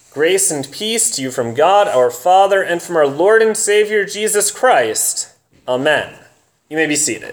Grace and peace to you from God, our Father, and from our Lord and Savior, Jesus Christ. Amen. You may be seated.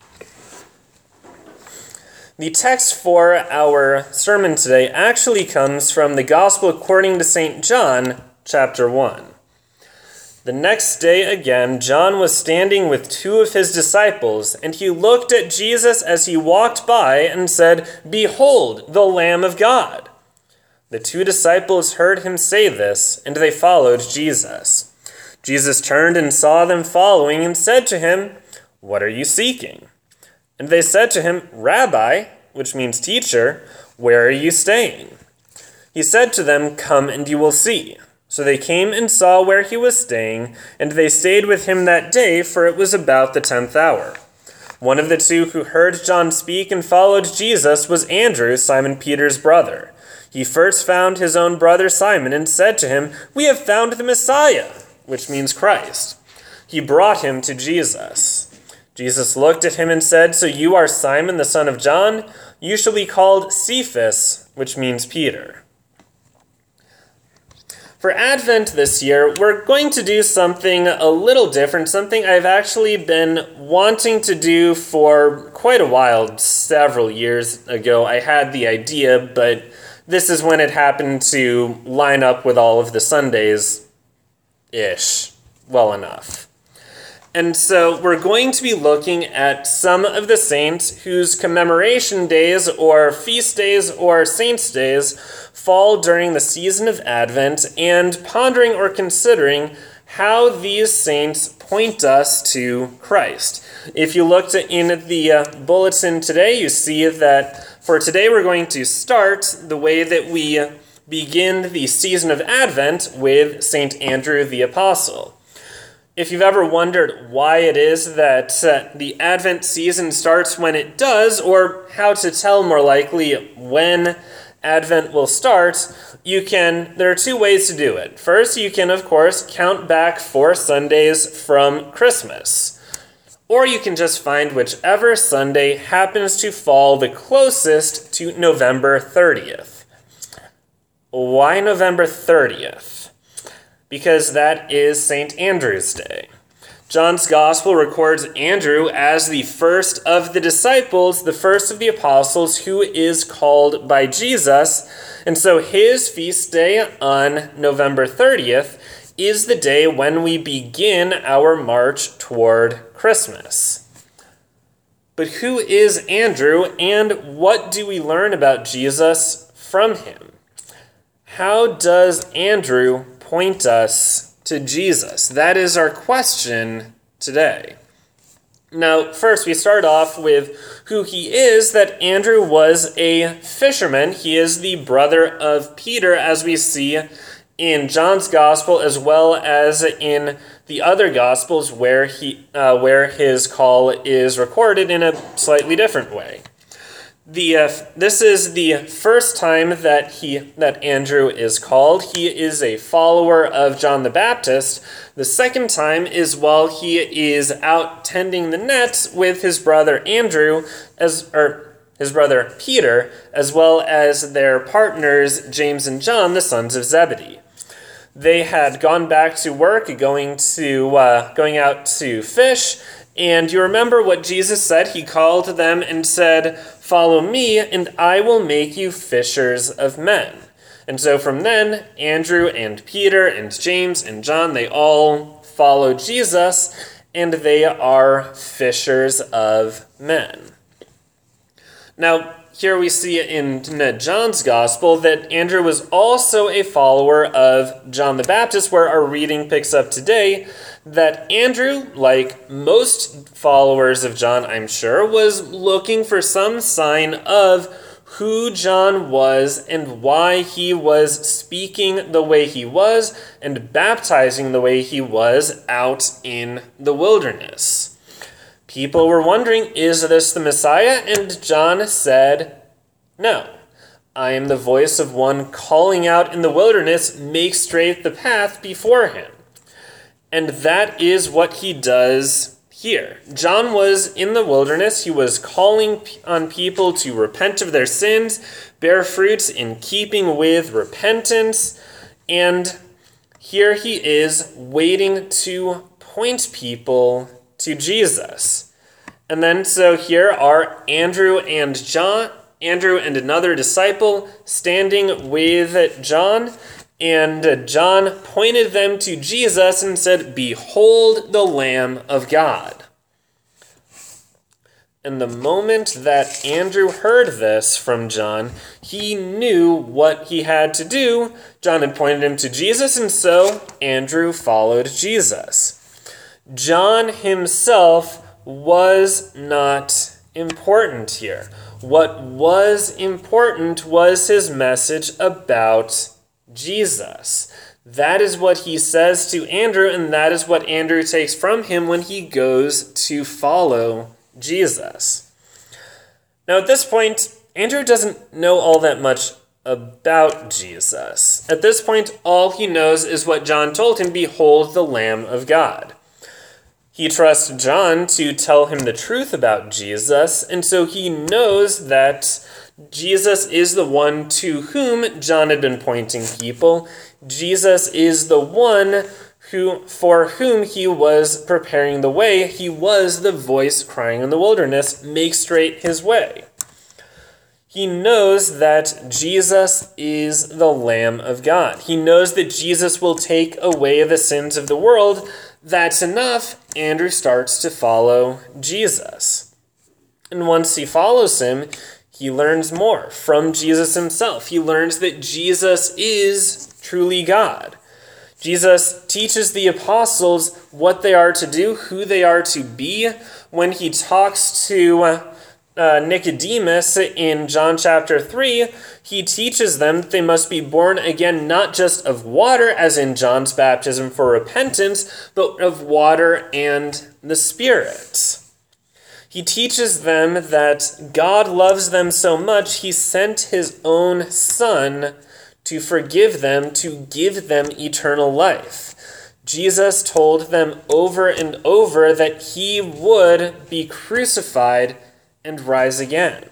The text for our sermon today actually comes from the Gospel according to St. John, chapter 1. The next day again, John was standing with two of his disciples, and he looked at Jesus as he walked by and said, "Behold, the Lamb of God." The two disciples heard him say this, and they followed Jesus. Jesus turned and saw them following and said to him, "What are you seeking?" And they said to him, "Rabbi," which means teacher, "where are you staying?" He said to them, "Come and you will see." So they came and saw where he was staying, and they stayed with him that day, for it was about the 10th hour. One of the two who heard John speak and followed Jesus was Andrew, Simon Peter's brother. He first found his own brother Simon and said to him, "We have found the Messiah," which means Christ. He brought him to Jesus. Jesus looked at him and said, "So you are Simon, the son of John? You shall be called Cephas," which means Peter. For Advent this year, we're going to do something a little different, something I've actually been wanting to do for quite a while. Several years ago, I had the idea, but this is when it happened to line up with all of the Sundays-ish, well enough. And so we're going to be looking at some of the saints whose commemoration days or feast days or saints' days fall during the season of Advent and pondering or considering how these saints point us to Christ. If you looked in the bulletin today, you see that for today we're going to start the way that we begin the season of Advent with St. Andrew the Apostle. If you've ever wondered why it is that the Advent season starts when it does, or how to tell more likely when Advent will start, there are two ways to do it. First, you can, of course, count back 4 Sundays from Christmas. Or you can just find whichever Sunday happens to fall the closest to November 30th. Why November 30th? Because that is St. Andrew's Day. John's Gospel records Andrew as the first of the disciples, the first of the apostles, who is called by Jesus. And so his feast day on November 30th is the day when we begin our march toward Christmas. But who is Andrew, and what do we learn about Jesus from him? How does Andrew point us to Jesus? That is our question today. Now, first we start off with who he is, that Andrew was a fisherman. He is the brother of Peter, as we see in John's Gospel, as well as in the other Gospels where his call is recorded in a slightly different way. This is the first time that Andrew is called. He is a follower of John the Baptist. The second time is while he is out tending the nets with his brother his brother Peter, as well as their partners James and John, the sons of Zebedee. They had gone back to work, going out to fish, and you remember what Jesus said? He called to them and said, "Follow me, and I will make you fishers of men." And so from then, Andrew and Peter and James and John, they all follow Jesus, and they are fishers of men. Now, here we see in John's Gospel that Andrew was also a follower of John the Baptist, where our reading picks up today, that Andrew, like most followers of John, I'm sure, was looking for some sign of who John was and why he was speaking the way he was and baptizing the way he was out in the wilderness. People were wondering, is this the Messiah? And John said, "No. I am the voice of one calling out in the wilderness, make straight the path before him." And that is what he does here. John was in the wilderness. He was calling on people to repent of their sins, bear fruits in keeping with repentance, And here he is waiting to point people to Jesus. And then so here are Andrew and John, Andrew and another disciple standing with John, and John pointed them to Jesus and said, "Behold the Lamb of God." And the moment that Andrew heard this from John, he knew what he had to do. John had pointed him to Jesus, and so Andrew followed Jesus. John himself was not important here. What was important was his message about Jesus. That is what he says to Andrew, and that is what Andrew takes from him when he goes to follow Jesus. Now at this point, Andrew doesn't know all that much about Jesus. At this point, all he knows is what John told him, "Behold the Lamb of God." He trusts John to tell him the truth about Jesus, and so he knows that Jesus is the one to whom John had been pointing people. Jesus is the one for whom he was preparing the way. He was the voice crying in the wilderness, "Make straight his way." He knows that Jesus is the Lamb of God. He knows that Jesus will take away the sins of the world. That's enough. Andrew starts to follow Jesus. And once he follows him, he learns more from Jesus himself. He learns that Jesus is truly God. Jesus teaches the apostles what they are to do, who they are to be. When he talks to Nicodemus in John chapter 3, he teaches them that they must be born again, not just of water, as in John's baptism for repentance, but of water and the Spirit. He teaches them that God loves them so much, he sent his own Son to forgive them, to give them eternal life. Jesus told them over and over that he would be crucified and rise again.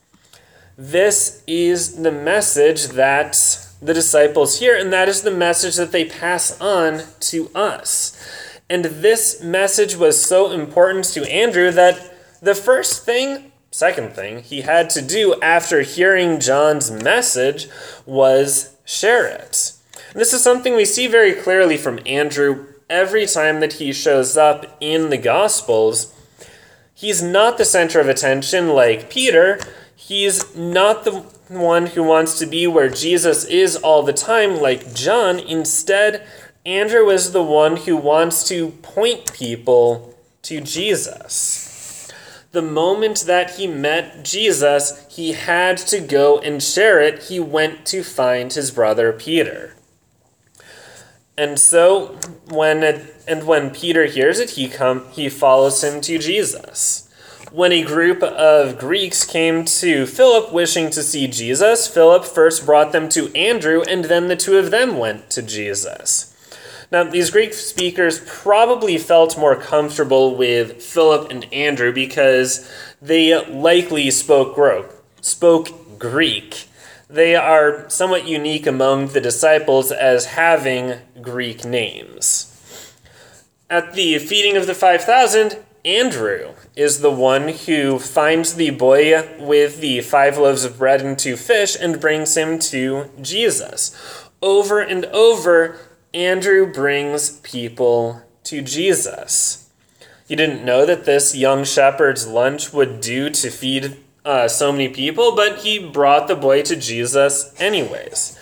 This is the message that the disciples hear, and that is the message that they pass on to us. And this message was so important to Andrew that the second thing he had to do after hearing John's message was share it. And this is something we see very clearly from Andrew every time that he shows up in the Gospels. He's not the center of attention like Peter. He's not the one who wants to be where Jesus is all the time like John. Instead, Andrew is the one who wants to point people to Jesus. The moment that he met Jesus, he had to go and share it. He went to find his brother Peter. And so when Peter hears it, he follows him to Jesus. When a group of Greeks came to Philip wishing to see Jesus, Philip first brought them to Andrew, and then the two of them went to Jesus. Now, these Greek speakers probably felt more comfortable with Philip and Andrew because they likely spoke Greek. They are somewhat unique among the disciples as having Greek names. At the feeding of the 5,000, Andrew is the one who finds the boy with the 5 loaves of bread and 2 fish and brings him to Jesus. Over and over, Andrew brings people to Jesus. He didn't know that this young shepherd's lunch would do to feed so many people, but he brought the boy to Jesus anyways.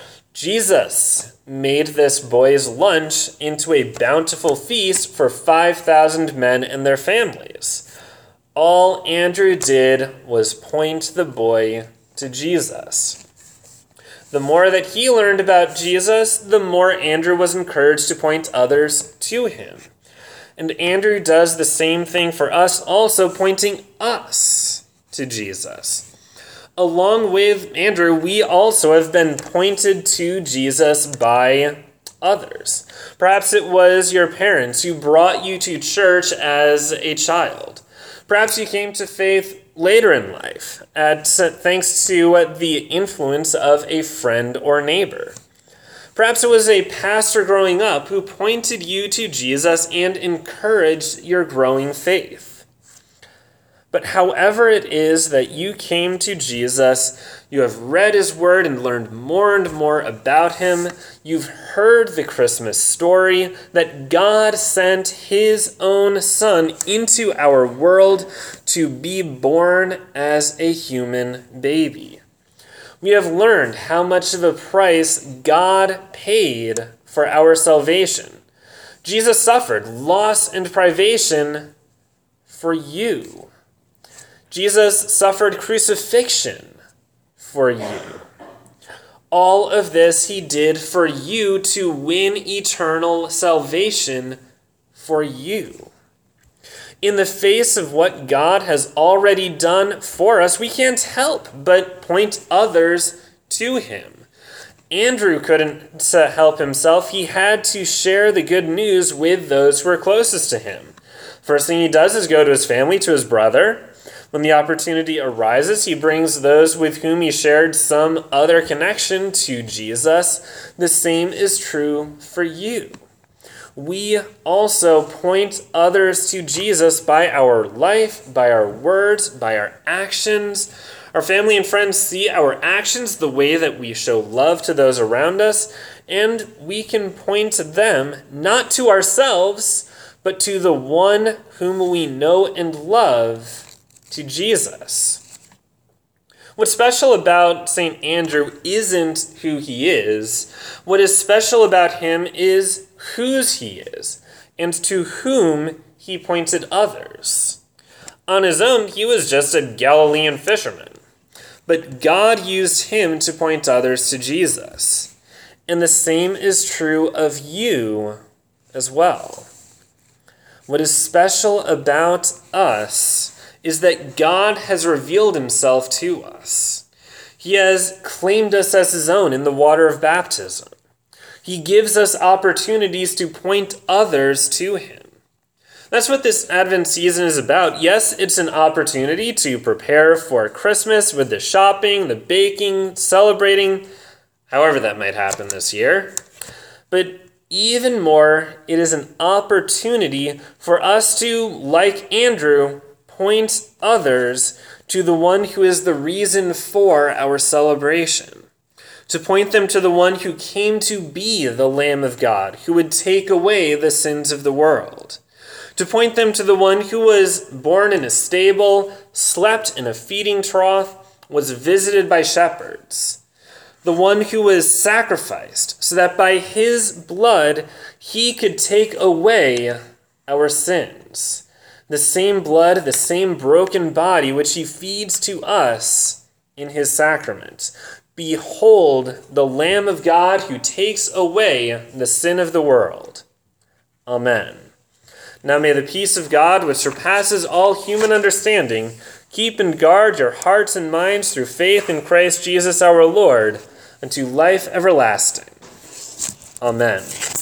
Jesus made this boy's lunch into a bountiful feast for 5,000 men and their families. All Andrew did was point the boy to Jesus. The more that he learned about Jesus, the more Andrew was encouraged to point others to him. And Andrew does the same thing for us, also pointing us to Jesus. Along with Andrew, we also have been pointed to Jesus by others. Perhaps it was your parents who brought you to church as a child. Perhaps you came to faith later in life, thanks to the influence of a friend or neighbor. Perhaps it was a pastor growing up who pointed you to Jesus and encouraged your growing faith. But however it is that you came to Jesus, you have read his word and learned more and more about him. You've heard the Christmas story that God sent his own Son into our world to be born as a human baby. We have learned how much of a price God paid for our salvation. Jesus suffered loss and privation for you. Jesus suffered crucifixion for you. All of this he did for you to win eternal salvation for you. In the face of what God has already done for us, we can't help but point others to him. Andrew couldn't help himself. He had to share the good news with those who were closest to him. First thing he does is go to his family, to his brother. When the opportunity arises, he brings those with whom he shared some other connection to Jesus. The same is true for you. We also point others to Jesus by our life, by our words, by our actions. Our family and friends see our actions, the way that we show love to those around us, and we can point them not to ourselves, but to the one whom we know and love, to Jesus. What's special about St. Andrew isn't who he is. What is special about him is whose he is, and to whom he pointed others. On his own, he was just a Galilean fisherman, but God used him to point others to Jesus. And the same is true of you as well. What is special about us is that God has revealed himself to us. He has claimed us as his own in the water of baptism. He gives us opportunities to point others to him. That's what this Advent season is about. Yes, it's an opportunity to prepare for Christmas with the shopping, the baking, celebrating, however that might happen this year. But even more, it is an opportunity for us to, like Andrew, point others to the one who is the reason for our celebration. To point them to the one who came to be the Lamb of God, who would take away the sins of the world. To point them to the one who was born in a stable, slept in a feeding trough, was visited by shepherds. The one who was sacrificed so that by his blood he could take away our sins. The same blood, the same broken body which he feeds to us in his sacrament. Behold the Lamb of God who takes away the sin of the world. Amen. Now may the peace of God, which surpasses all human understanding, keep and guard your hearts and minds through faith in Christ Jesus our Lord, unto life everlasting. Amen.